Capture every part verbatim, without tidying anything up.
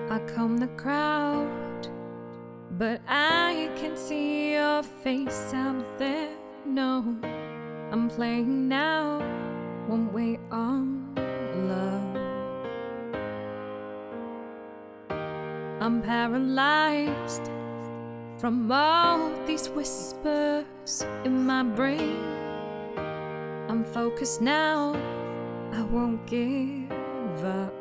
I comb the crowd, but I can see your face out there. No, I'm playing now, won't wait on love. I'm paralyzed from all these whispers in my brain. I'm focused now, I won't give up.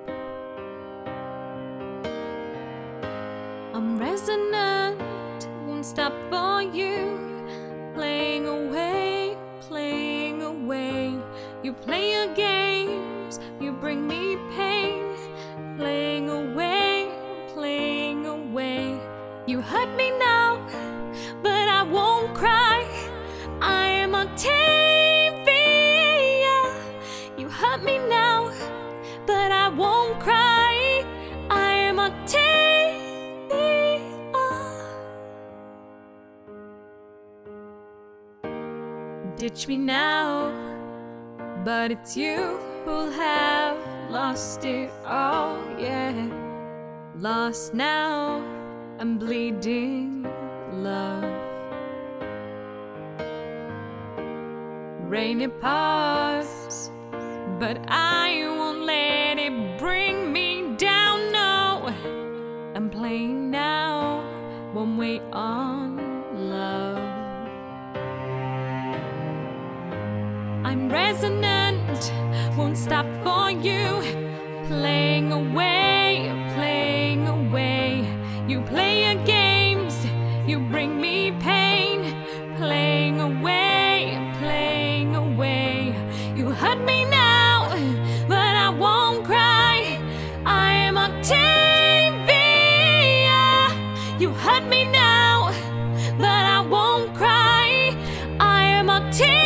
I'm resonant, won't stop for you. Playing away, playing away. You play your games, you bring me pain. Playing away, playing away. You hurt me now, but I won't cry. I am Octavia. You hurt me now, but I won't cry. I am Octavia. Ditch me now, but it's you who'll have lost it all, yeah. Lost now, I'm bleeding love. Rain it pours, but I won't let it bring me down, no. I'm playing now, won't wait on love. I'm resonant, won't stop for you. Playing away, playing away. You play your games, you bring me pain. Playing away, playing away. You hurt me now, but I won't cry. I am Octavia. You hurt me now, but I won't cry. I am Octavia.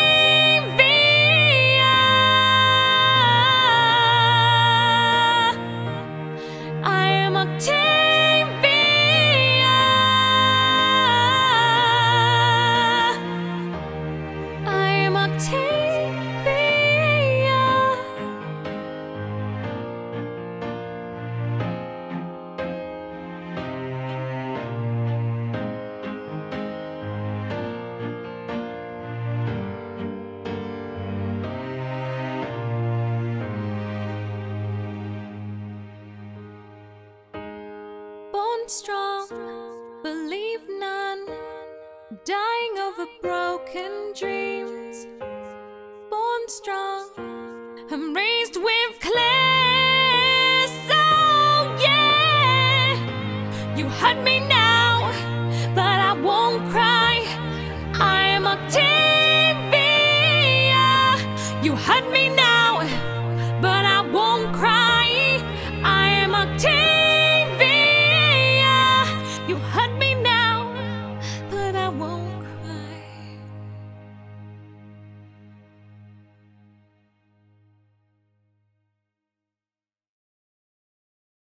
Born strong, believe none, dying over broken dreams. Born strong, I'm raised with class, oh yeah. You hurt me now, but I won't cry. I am Octavia. You hurt me now.